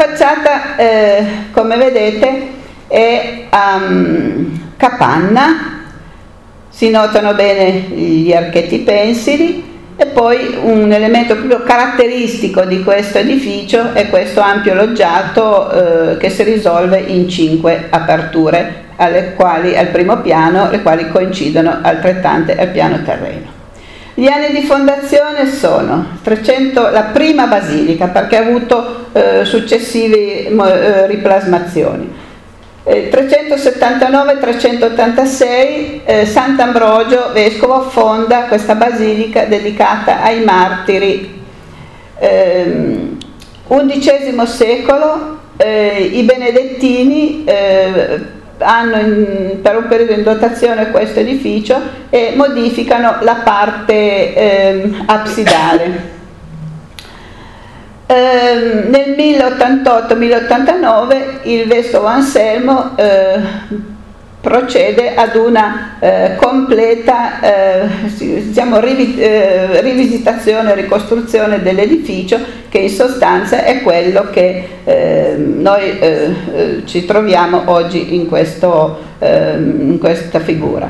facciata, come vedete, è a capanna, si notano bene gli archetti pensili, e poi un elemento proprio caratteristico di questo edificio è questo ampio loggiato che si risolve in 5 aperture, alle quali al primo piano, le quali coincidono altrettante al piano terreno. Gli anni di fondazione sono 300, la prima basilica, perché ha avuto successive riplasmazioni. 379-386 Sant'Ambrogio vescovo fonda questa basilica dedicata ai martiri. XI secolo i benedettini hanno per un periodo in dotazione questo edificio e modificano la parte absidale. Nel 1088-1089 il vescovo Anselmo procede ad una completa rivisitazione, ricostruzione dell'edificio, che in sostanza è quello che noi ci troviamo oggi in questa figura.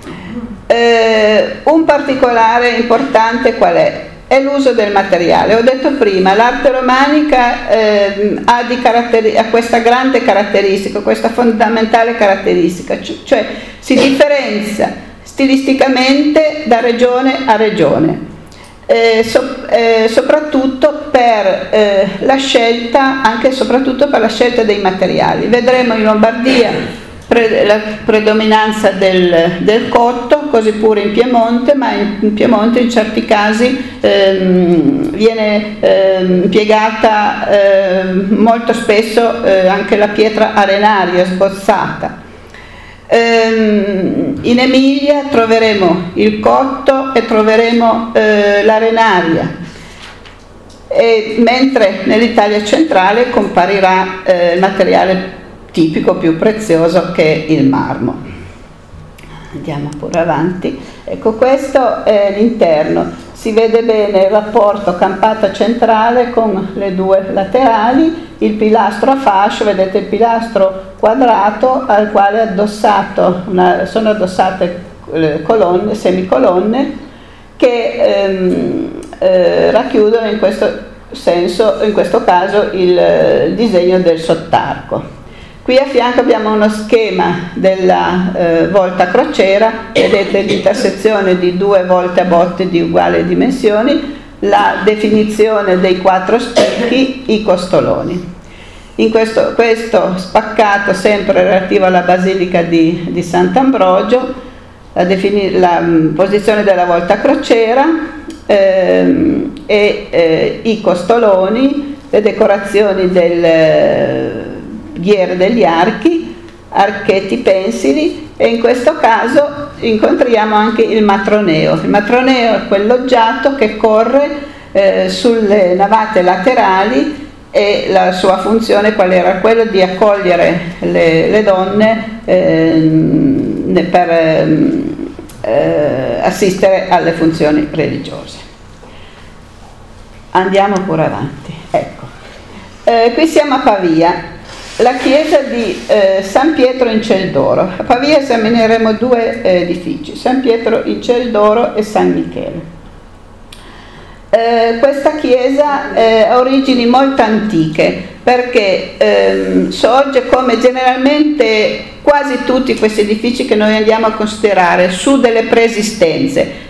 Un particolare importante qual è? È l'uso del materiale. Ho detto prima, l'arte romanica ha questa grande caratteristica, questa fondamentale caratteristica, cioè si differenzia stilisticamente da regione a regione, soprattutto per la scelta, anche e soprattutto per la scelta dei materiali. Vedremo in Lombardia la predominanza del cotto, così pure in Piemonte, ma in Piemonte in certi casi viene impiegata molto spesso anche la pietra arenaria sbozzata. In Emilia troveremo il cotto e troveremo l'arenaria, mentre nell'Italia centrale comparirà il materiale tipico più prezioso che è il marmo. Andiamo pure avanti. Ecco, questo è l'interno. Si vede bene il rapporto campata centrale con le due laterali, il pilastro a fascio, vedete il pilastro quadrato al quale sono addossate colonne, semicolonne, che racchiudono in questo senso, in questo caso, il disegno del sottarco. Qui a fianco abbiamo uno schema della volta crociera, vedete l'intersezione di 2 volte a botte di uguali dimensioni, la definizione dei 4 spicchi, i costoloni. In questo spaccato sempre relativo alla Basilica di Sant'Ambrogio, la posizione della volta crociera e i costoloni, le decorazioni del ghiere degli archi, archetti pensili, e in questo caso incontriamo anche il matroneo. Il matroneo è quel loggiato che corre sulle navate laterali, e la sua funzione qual era? Quella di accogliere le donne per assistere alle funzioni religiose. Andiamo pure avanti. Ecco. Qui siamo a Pavia. La chiesa di San Pietro in Celdoro. A Pavia esamineremo 2 edifici, San Pietro in Celdoro e San Michele. Questa chiesa ha origini molto antiche, perché sorge, come generalmente quasi tutti questi edifici che noi andiamo a considerare, su delle preesistenze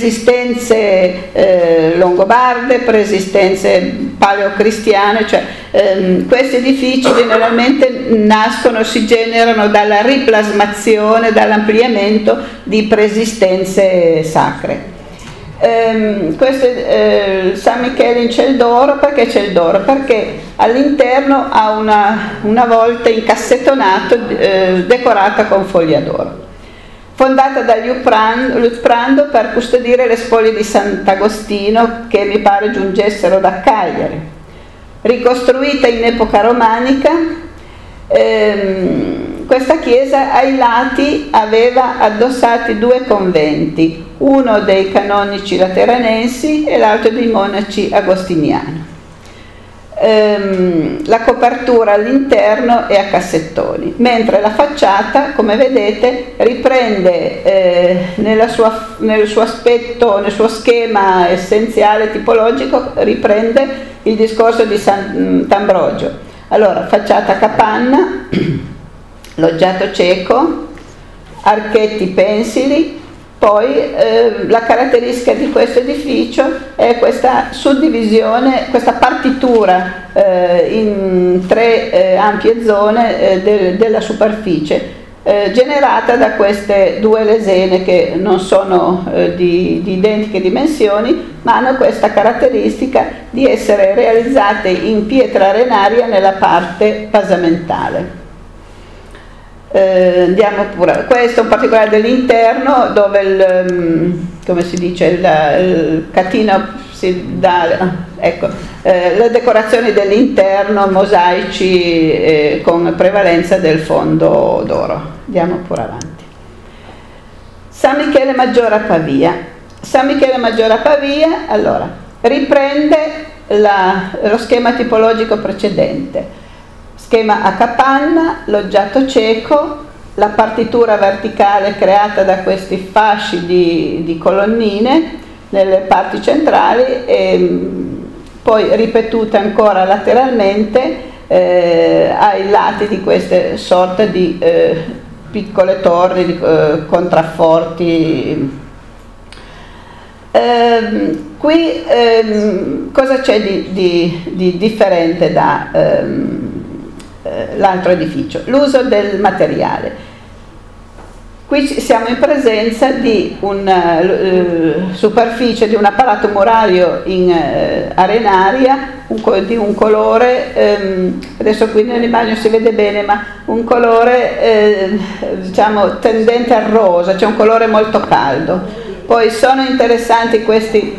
longobarde, preesistenze paleocristiane, cioè questi edifici generalmente si generano dalla riplasmazione, dall'ampliamento di preesistenze sacre. Questo è San Michele in Celdoro. Perché Celdoro? Perché all'interno ha una volta in cassettonato decorata con foglia d'oro. Fondata da Liutprando per custodire le spoglie di Sant'Agostino, che mi pare giungessero da Cagliari. Ricostruita in epoca romanica, questa chiesa ai lati aveva addossati 2 conventi, uno dei canonici lateranensi e l'altro dei monaci agostiniani. la copertura all'interno è a cassettoni, mentre la facciata, come vedete, riprende nel suo aspetto, nel suo schema essenziale tipologico, riprende il discorso di Sant'Ambrogio. Allora, facciata a capanna, loggiato cieco, archetti pensili. Poi la caratteristica di questo edificio è questa suddivisione, questa partitura in 3 ampie zone della superficie, generata da queste 2 lesene che non sono di identiche dimensioni, ma hanno questa caratteristica di essere realizzate in pietra arenaria nella parte pasamentale. Andiamo pure, questo è un particolare dell'interno dove come si dice, il catino si dà, ecco, le decorazioni dell'interno, mosaici con prevalenza del fondo d'oro. Andiamo pure avanti. San Michele Maggiore a Pavia. San Michele Maggiore a Pavia, allora, riprende lo schema tipologico precedente. Schema a capanna, loggiato cieco, la partitura verticale creata da questi fasci di colonnine nelle parti centrali e poi ripetuta ancora lateralmente ai lati di queste sorte di piccole torri, di contrafforti. Qui cosa c'è di differente da l'altro edificio? L'uso del materiale. Qui siamo in presenza di una superficie, di un apparato murario in arenaria, di un colore, adesso qui nell'immagine si vede bene, ma un colore diciamo tendente al rosa, cioè un colore molto caldo. Poi sono interessanti questi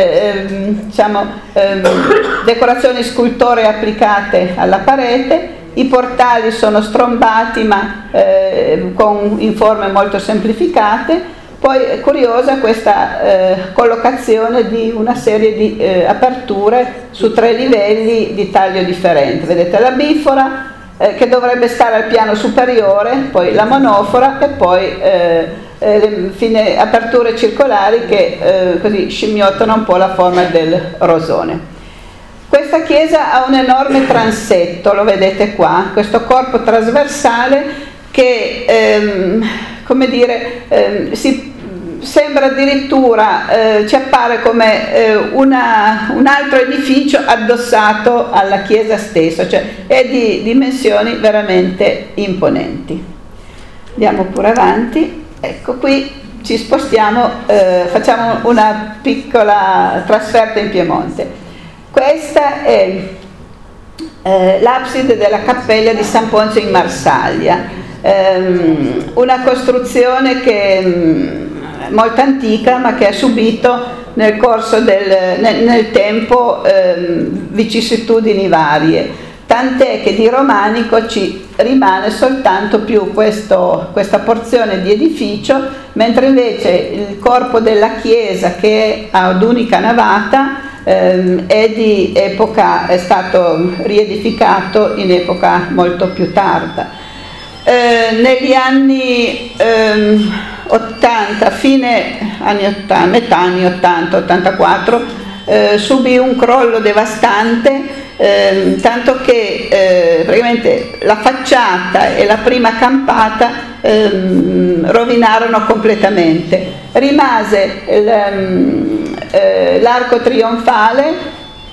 decorazioni scultoree applicate alla parete. I portali sono strombati ma in forme molto semplificate. Poi è curiosa questa collocazione di una serie di aperture su 3 livelli di taglio differente. Vedete la bifora che dovrebbe stare al piano superiore, poi la monofora e poi le aperture circolari che così scimmiottano un po' la forma del rosone. Questa chiesa ha un enorme transetto, lo vedete qua, questo corpo trasversale che, come dire, sembra addirittura, ci appare come un altro edificio addossato alla chiesa stessa, cioè è di dimensioni veramente imponenti. Andiamo pure avanti, ecco qui ci spostiamo, facciamo una piccola trasferta in Piemonte. Questa è l'abside della cappella di San Ponzio in Marsaglia, una costruzione che è molto antica ma che ha subito nel corso nel tempo vicissitudini varie, tant'è che di romanico ci rimane soltanto più questa porzione di edificio, mentre invece il corpo della chiesa, che è ad unica navata, è stato riedificato in epoca molto più tarda. Negli anni 80, metà anni 80, 84, subì un crollo devastante, tanto che praticamente la facciata e la prima campata rovinarono completamente. Rimase l'arco trionfale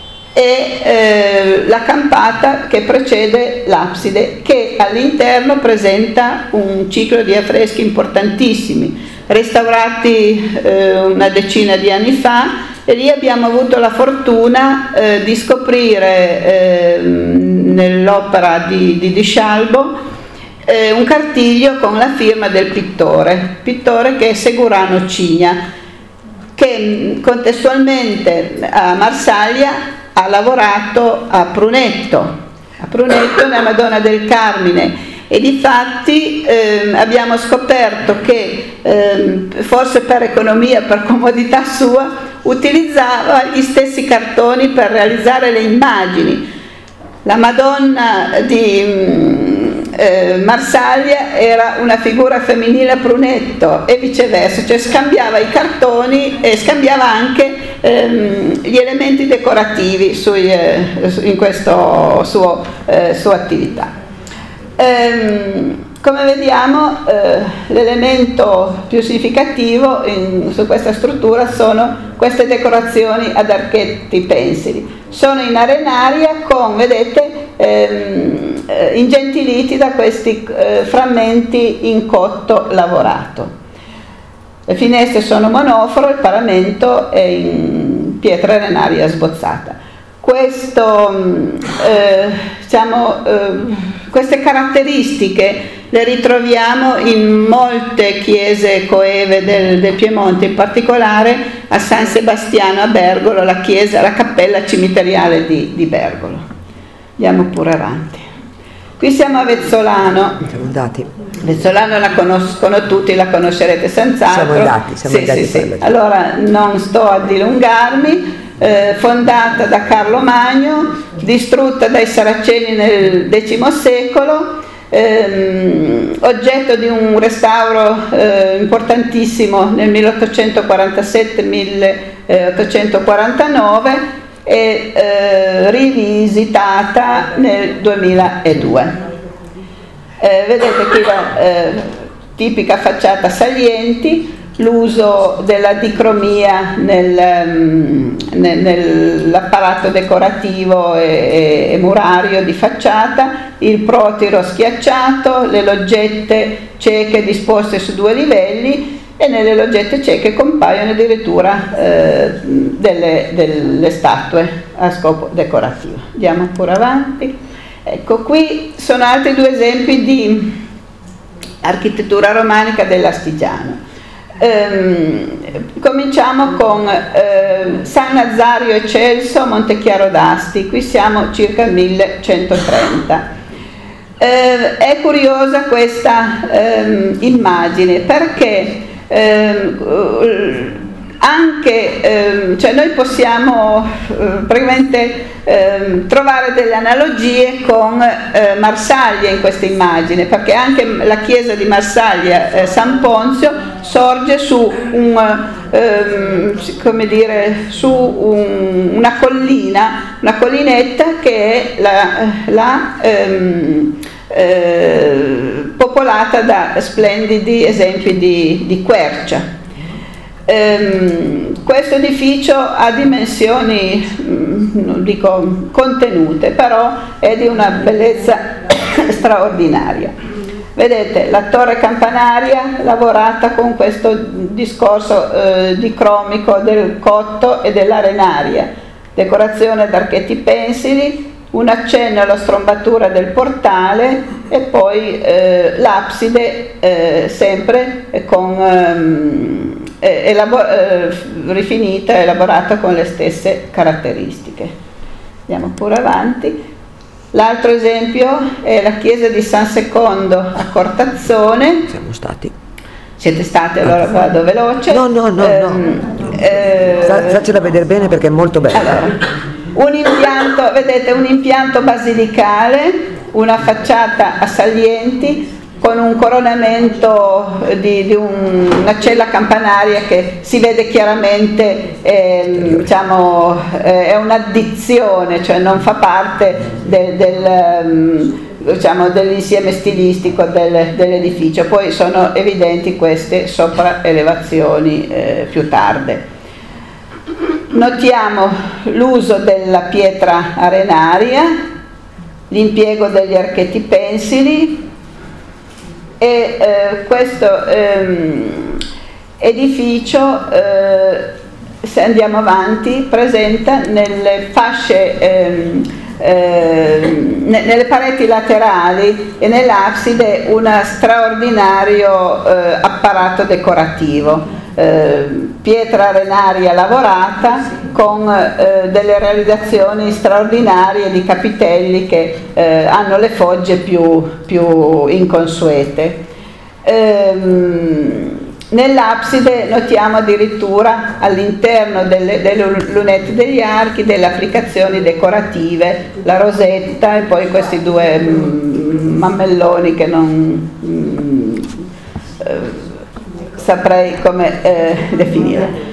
e la campata che precede l'abside, che all'interno presenta un ciclo di affreschi importantissimi, restaurati una decina di anni fa, e lì abbiamo avuto la fortuna di scoprire nell'opera di Scialbo un cartiglio con la firma del pittore che è Segurano Cigna, che contestualmente a Marsaglia ha lavorato a Prunetto nella Madonna del Carmine, e difatti abbiamo scoperto che forse per economia, per comodità sua, utilizzava gli stessi cartoni per realizzare le immagini. La Madonna di Marsaglia era una figura femminile a prunetto e viceversa, cioè scambiava i cartoni e scambiava anche gli elementi decorativi in questa sua attività. Come vediamo, l'elemento più significativo su questa struttura sono queste decorazioni ad archetti pensili. Sono in arenaria con, vedete, ingentiliti da questi frammenti in cotto lavorato. Le finestre sono monoforo, il paramento è in pietra arenaria sbozzata. Queste caratteristiche le ritroviamo in molte chiese coeve del Piemonte, in particolare a San Sebastiano a Bergolo, la cappella cimiteriale di Bergolo. Andiamo pure avanti. Qui siamo a Vezzolano. Siamo andati. Vezzolano la conoscono tutti, la conoscerete senz'altro. Siamo andati. Sì. Allora non sto a dilungarmi. Fondata da Carlo Magno, distrutta dai Saraceni nel X secolo, oggetto di un restauro importantissimo nel 1847-1849 e rivisitata nel 2002. Vedete qui la tipica facciata salienti, l'uso della dicromia nell'apparato decorativo e murario di facciata, il protiro schiacciato, le loggette cieche disposte su 2 livelli, e nelle loggette cieche compaiono addirittura delle statue a scopo decorativo. Andiamo ancora avanti. Ecco, qui sono altri 2 esempi di architettura romanica dell'Astigiano. Cominciamo con San Nazario e Celso, Montechiaro d'Asti. Qui siamo circa 1130. È curiosa questa immagine perché noi possiamo praticamente trovare delle analogie con Marsaglia in questa immagine, perché anche la chiesa di Marsaglia, San Ponzio, sorge su una collinetta che è popolata da splendidi esempi di quercia. Questo edificio ha dimensioni, non dico contenute, però è di una bellezza straordinaria. Vedete la torre campanaria lavorata con questo discorso dicromico del cotto e dell'arenaria, decorazione d'archetti pensili, un accenno alla strombatura del portale e poi l'abside sempre con rifinita e elaborata con le stesse caratteristiche. Andiamo pure avanti. L'altro esempio è la chiesa di San Secondo a Cortazzone. Siamo stati. Siete stati? Allora vado veloce. No. Faccela vedere bene perché è molto bella. Allora, vedete un impianto basilicale, una facciata a salienti con un coronamento di una cella campanaria che si vede chiaramente, è un'addizione, cioè non fa parte dell'insieme stilistico dell'edificio. Poi sono evidenti queste sopraelevazioni più tarde. Notiamo l'uso della pietra arenaria, l'impiego degli archetti pensili, e questo edificio, se andiamo avanti, presenta nelle fasce, nelle pareti laterali e nell'abside un straordinario apparato decorativo. Pietra arenaria lavorata con delle realizzazioni straordinarie di capitelli che hanno le fogge più inconsuete. Nell'abside notiamo addirittura all'interno delle lunette degli archi delle applicazioni decorative, la rosetta e poi questi due mammelloni che non saprei come definire.